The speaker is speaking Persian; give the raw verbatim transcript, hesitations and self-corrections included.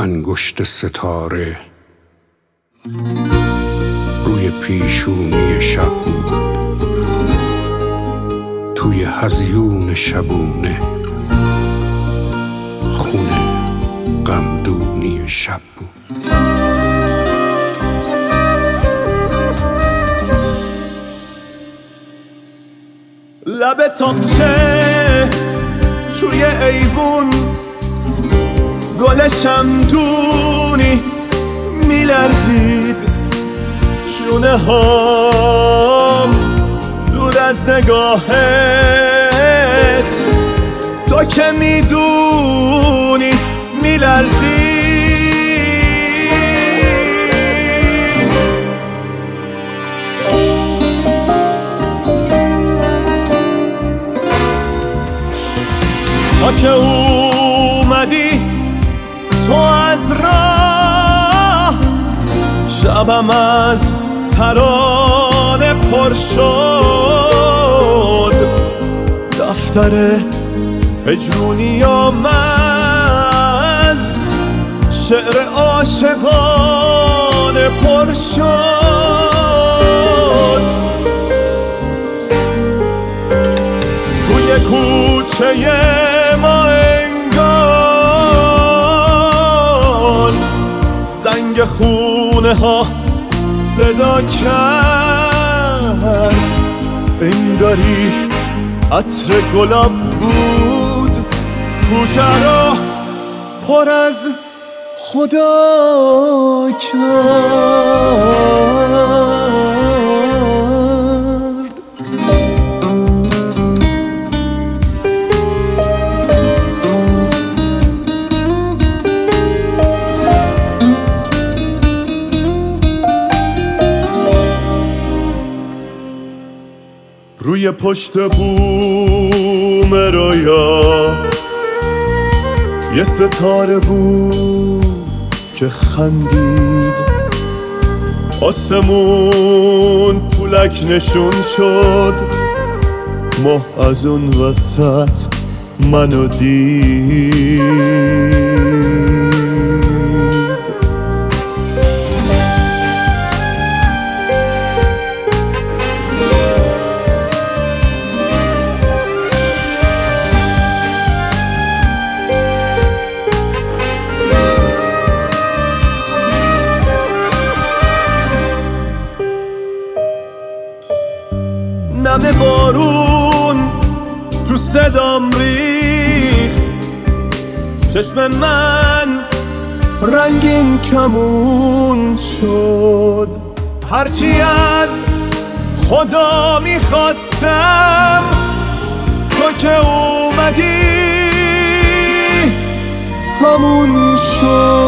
انگشت ستاره روی پیشونی شب بود، توی هزیون شبونه خونه غمدونی شب بود. لب تاقچه توی ایوون گل شمدونی میلرزید، شونه هام دور از نگاهت تو که میدونی میلرزید. تا که اومدی تو از راه، شبم از ترانه پر شد، دفتر هجرونیام از شعر عاشقانه پر شد. توی کوچه ما انگار زنگ خونه ها صدا کرد، انگاری عطر گلاب بود کوچه را پر از خدا کرد. روی پشت بوم رویا یه ستاره بود که خندید، آسمون پولک نشون شد، ماه از اون وسط منو دید. نم بارون تو صدام ریخت، چشم من رنگین کمون شد، هرچی از خدا میخواستم تو که اومدی همون شد.